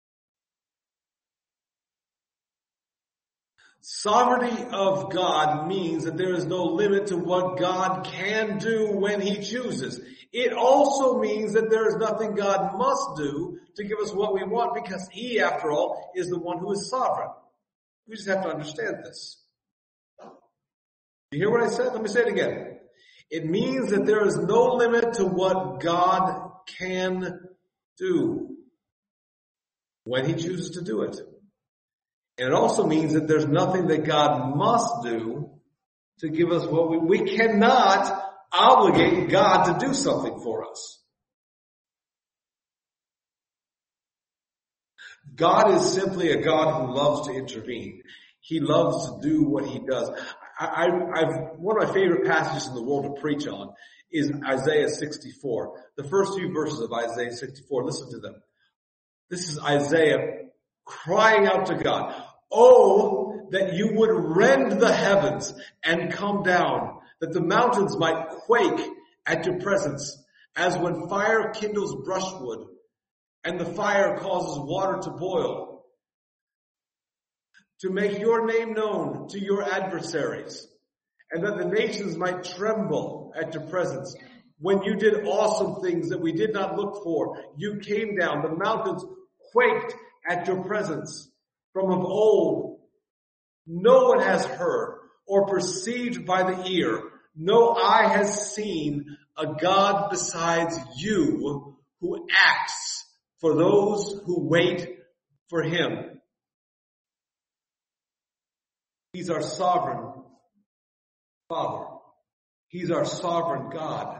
Sovereignty of God means that there is no limit to what God can do when he chooses. It also means that there is nothing God must do to give us what we want, because he, after all, is the one who is sovereign. We just have to understand this. You hear what I said? Let me say it again. It means that there is no limit to what God can do when he chooses to do it. And it also means that there's nothing that God must do to give us what we, we cannot obligate God to do something for us. God is simply a God who loves to intervene. He loves to do what he does. I, I, I've, one of my favorite passages in the world to preach on is Isaiah sixty-four. The first few verses of Isaiah sixty-four, listen to them. This is Isaiah crying out to God. Oh, that you would rend the heavens and come down, that the mountains might quake at your presence, as when fire kindles brushwood and the fire causes water to boil, to make your name known to your adversaries, and that the nations might tremble at your presence. When you did awesome things that we did not look for, you came down, the mountains quaked at your presence. From of old, no one has heard or perceived by the ear, no eye has seen a God besides you who acts for those who wait for him. He's our sovereign Father. He's our sovereign God.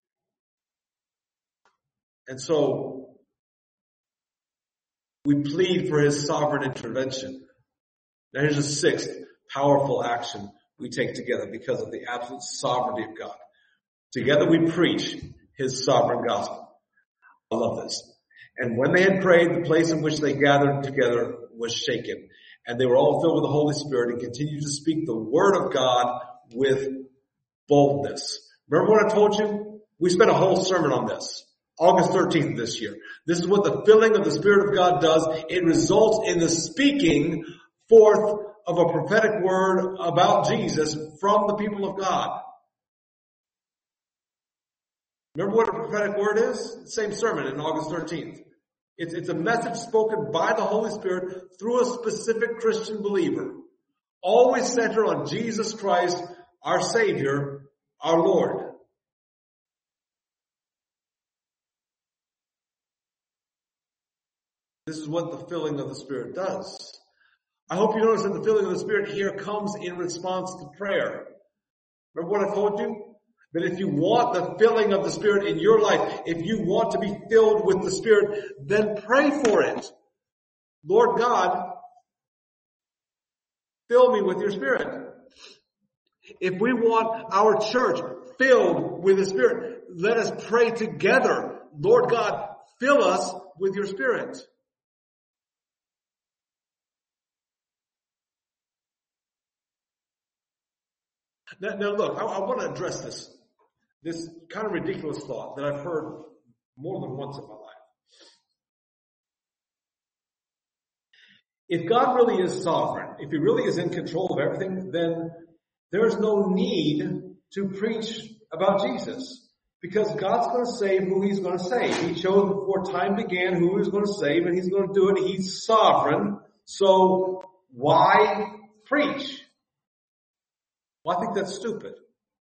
And so we plead for his sovereign intervention. Now here's a sixth powerful action we take together because of the absolute sovereignty of God. Together we preach his sovereign gospel. I love this. And when they had prayed, the place in which they gathered together was shaken. And they were all filled with the Holy Spirit and continued to speak the word of God with boldness. Remember what I told you? We spent a whole sermon on this. August thirteenth of this year. This is what the filling of the Spirit of God does. It results in the speaking forth of a prophetic word about Jesus from the people of God. Remember what a prophetic word is? Same sermon in August thirteenth. It's, it's a message spoken by the Holy Spirit through a specific Christian believer. Always centered on Jesus Christ, our Savior, our Lord. This is what the filling of the Spirit does. I hope you notice that the filling of the Spirit here comes in response to prayer. Remember what I told you? That if you want the filling of the Spirit in your life, if you want to be filled with the Spirit, then pray for it. Lord God, fill me with your Spirit. If we want our church filled with the Spirit, let us pray together. Lord God, fill us with your Spirit. Now, now look, I, I want to address this, this kind of ridiculous thought that I've heard more than once in my life. If God really is sovereign, if he really is in control of everything, then there's no need to preach about Jesus. Because God's going to save who he's going to save. He chose before time began who he was going to save, and he's going to do it. He's sovereign. So why preach? Well, I think that's stupid.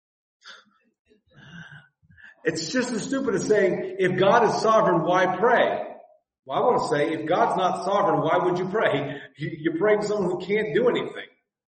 It's just as stupid as saying, if God is sovereign, why pray? Well, I want to say, if God's not sovereign, why would you pray? You're praying to someone who can't do anything.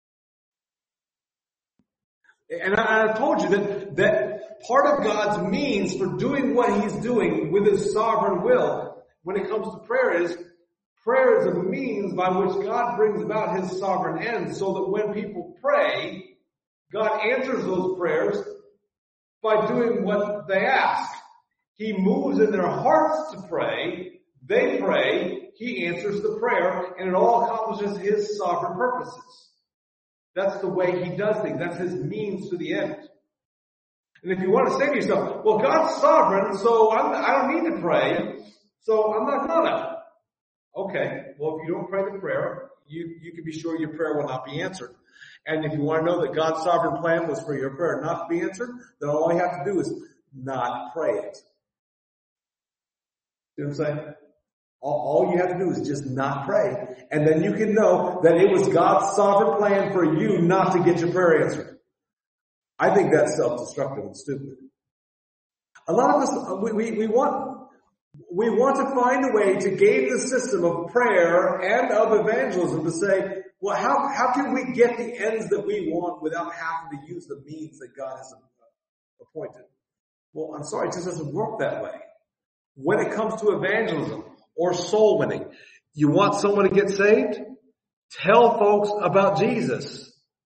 And I, I told you that, that part of God's means for doing what he's doing with his sovereign will when it comes to prayer is, prayer is a means by which God brings about his sovereign ends, so that when people pray, God answers those prayers by doing what they ask. He moves in their hearts to pray. They pray. He answers the prayer, and it all accomplishes his sovereign purposes. That's the way he does things. That's his means to the end. And if you want to say to yourself, well, God's sovereign, so I'm, I don't need to pray, so I'm not gonna. Okay, well, if you don't pray the prayer, you, you can be sure your prayer will not be answered. And if you want to know that God's sovereign plan was for your prayer not to be answered, then all you have to do is not pray it. You know what I'm saying? All, all you have to do is just not pray. And then you can know that it was God's sovereign plan for you not to get your prayer answered. I think that's self-destructive and stupid. A lot of us, we, we, we want, we want to find a way to game the system of prayer and of evangelism to say, well, how, how can we get the ends that we want without having to use the means that God has appointed? Well, I'm sorry, it just doesn't work that way. When it comes to evangelism or soul winning, you want someone to get saved? Tell folks about Jesus.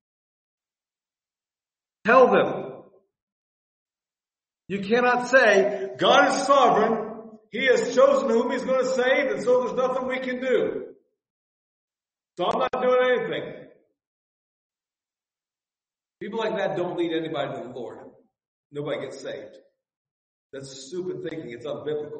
Tell them. You cannot say, God is sovereign, He has chosen whom He's going to save, and so there's nothing we can do. So I'm not doing anything. People like that don't lead anybody to the Lord. Nobody gets saved. That's stupid thinking. It's unbiblical.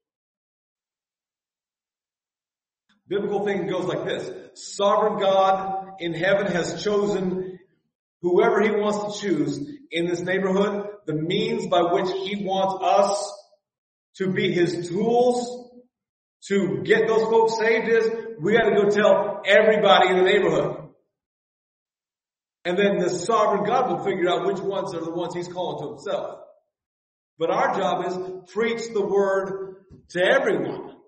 Biblical thinking goes like this. Sovereign God in heaven has chosen whoever He wants to choose in this neighborhood. The means by which He wants us to be His tools to get those folks saved is we got to go tell everybody in the neighborhood. And then the sovereign God will figure out which ones are the ones He's calling to Himself. But our job is preach the word to everyone.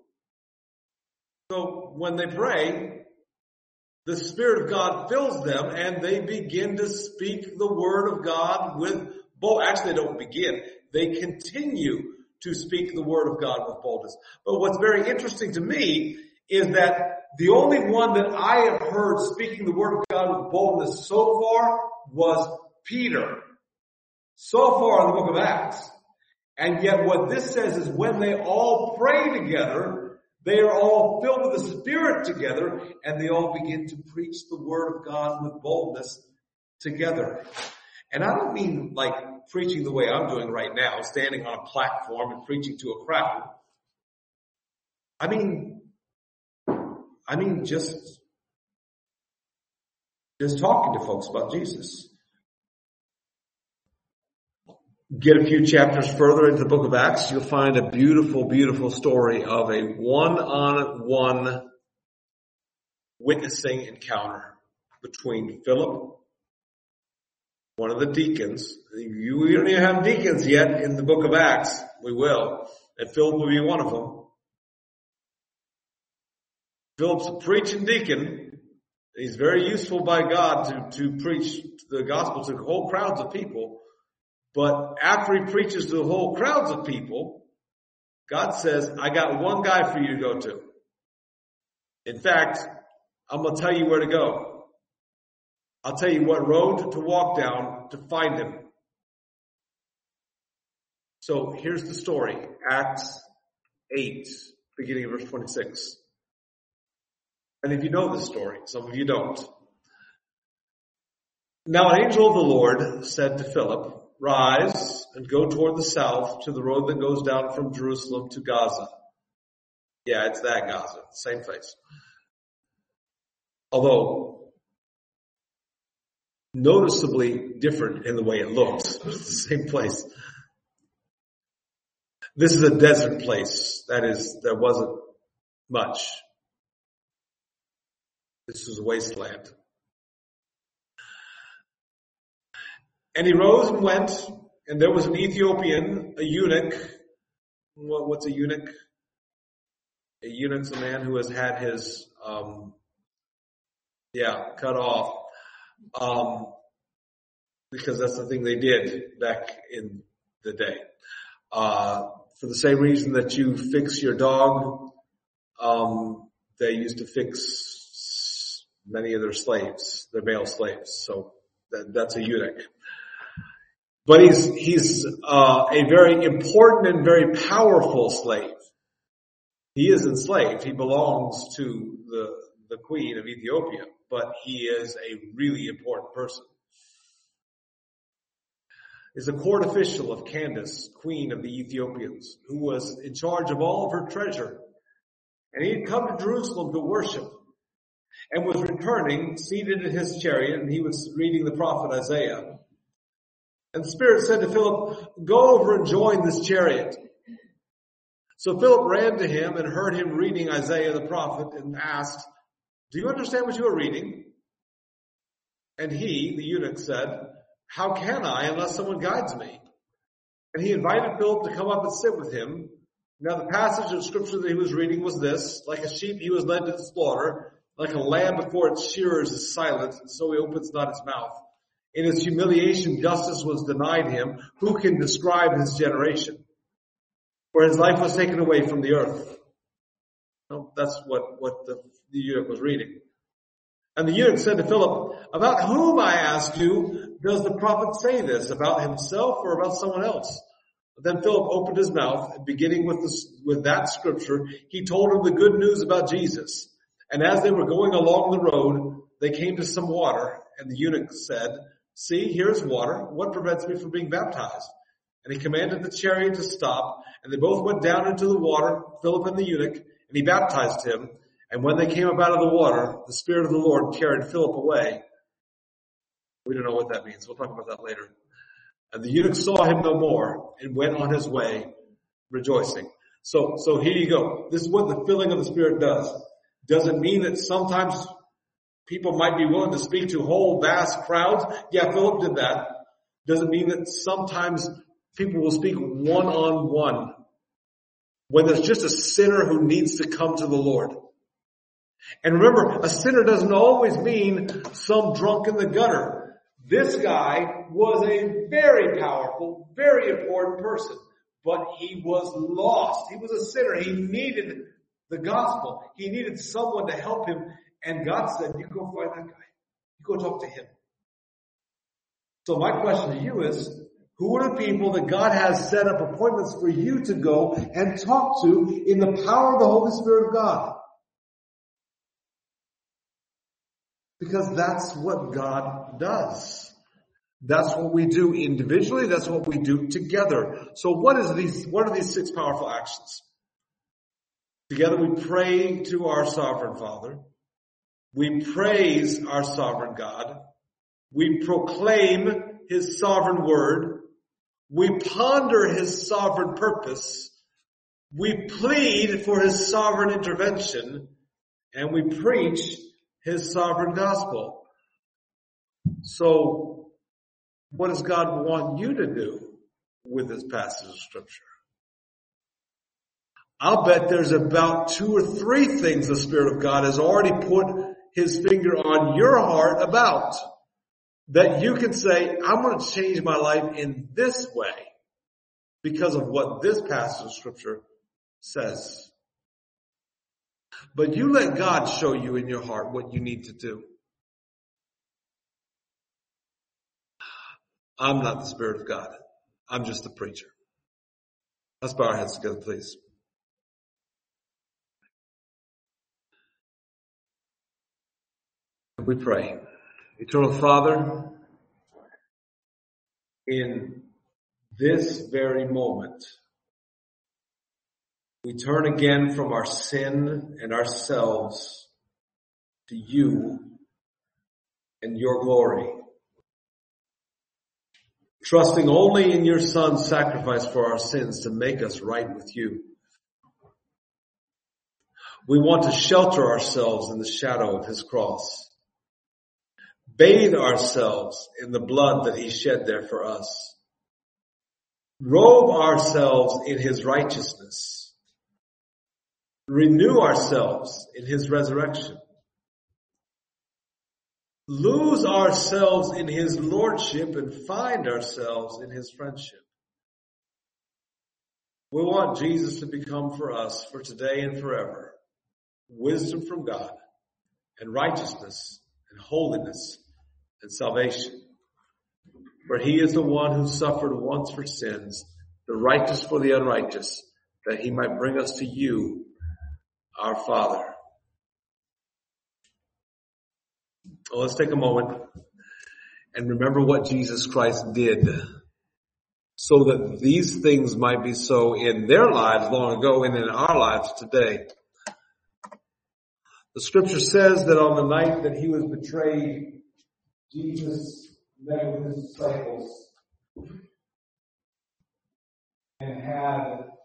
So when they pray, the Spirit of God fills them and they begin to speak the word of God with boldness. Actually, they don't begin. They continue to speak the word of God with boldness. But what's very interesting to me is that the only one that I have heard speaking the word of God with boldness so far was Peter. So far in the book of Acts. And yet what this says is when they all pray together, they are all filled with the Spirit together, and they all begin to preach the word of God with boldness together. And I don't mean like preaching the way I'm doing right now, standing on a platform and preaching to a crowd. I mean, I mean just, just talking to folks about Jesus. Get a few chapters further into the book of Acts, you'll find a beautiful, beautiful story of a one-on-one witnessing encounter between Philip, one of the deacons. You, we don't even have deacons yet in the book of Acts. We will. And Philip will be one of them. Philip's a preaching deacon. He's very useful by God to, to preach the gospel to whole crowds of people. But after he preaches to the whole crowds of people, God says, I got one guy for you to go to. In fact, I'm going to tell you where to go. I'll tell you what road to walk down to find him. So here's the story. Acts eight, beginning of verse twenty-six. And if you know this story, some of you don't. Now an angel of the Lord said to Philip, rise and go toward the south to the road that goes down from Jerusalem to Gaza. Yeah, it's that Gaza, same place. Although noticeably different in the way it looks. It's the same place. This is a desert place. That is, there wasn't much. This was a wasteland. And he rose and went, and there was an Ethiopian, a eunuch. What's a eunuch? A eunuch's a man who has had his, um, yeah, cut off. Um, because that's the thing they did back in the day. Uh, for the same reason that you fix your dog, um, they used to fix many of their slaves, their male slaves. So that, that's a eunuch. But he's, he's, uh, a very important and very powerful slave. He is enslaved. He belongs to the, the queen of Ethiopia, but he is a really important person. He's a court official of Candace, queen of the Ethiopians, who was in charge of all of her treasure. And he had come to Jerusalem to worship and was returning, seated in his chariot, and he was reading the prophet Isaiah. And the Spirit said to Philip, go over and join this chariot. So Philip ran to him and heard him reading Isaiah the prophet and asked, do you understand what you are reading? And he, the eunuch, said, how can I unless someone guides me? And he invited Philip to come up and sit with him. Now the passage of scripture that he was reading was this: like a sheep he was led to the slaughter, like a lamb before its shearers is silent, and so he opens not his mouth. In his humiliation, justice was denied him. Who can describe his generation? For his life was taken away from the earth. No, that's what, what the, the eunuch was reading. And the eunuch said to Philip, about whom, I ask you, does the prophet say this? About himself or about someone else? But then Philip opened his mouth, and beginning with this, with that scripture, he told him the good news about Jesus. And as they were going along the road, they came to some water, and the eunuch said, see, here's water. What prevents me from being baptized? And he commanded the chariot to stop, and they both went down into the water, Philip and the eunuch, and he baptized him. And when they came up out of the water, the Spirit of the Lord carried Philip away. We don't know what that means. We'll talk about that later. And the eunuch saw him no more and went on his way rejoicing. So, so here you go. This is what the filling of the Spirit does. Does it mean that sometimes people might be willing to speak to whole vast crowds? Yeah, Philip did that. Does it mean that sometimes people will speak one-on-one when there's just a sinner who needs to come to the Lord? And remember, a sinner doesn't always mean some drunk in the gutter. This guy was a very powerful, very important person, but he was lost. He was a sinner. He needed the gospel. He needed someone to help him. And God said, you go find that guy. You go talk to him. So my question to you is, who are the people that God has set up appointments for you to go and talk to in the power of the Holy Spirit of God? Because that's what God does. That's what we do individually. That's what we do together. So what is these, what are these six powerful actions? Together we pray to our sovereign Father. We praise our sovereign God. We proclaim his sovereign word. We ponder his sovereign purpose. We plead for his sovereign intervention. And we preach his sovereign gospel. So, what does God want you to do with this passage of scripture? I'll bet there's about two or three things the Spirit of God has already put his finger on your heart about, that you can say, I'm going to change my life in this way because of what this passage of scripture says. But you let God show you in your heart what you need to do. I'm not the Spirit of God. I'm just the preacher. Let's bow our heads together, please. We pray. Eternal Father, in this very moment, we turn again from our sin and ourselves to you and your glory, trusting only in your Son's sacrifice for our sins to make us right with you. We want to shelter ourselves in the shadow of his cross, bathe ourselves in the blood that he shed there for us, robe ourselves in his righteousness, renew ourselves in his resurrection, lose ourselves in his lordship, and find ourselves in his friendship. We want Jesus to become for us, for today and forever, wisdom from God and righteousness and holiness and salvation. For he is the one who suffered once for sins, the righteous for the unrighteous, that he might bring us to you, our Father. Well, let's take a moment and remember what Jesus Christ did so that these things might be so in their lives long ago and in our lives today. The scripture says that on the night that he was betrayed, Jesus met with his disciples and had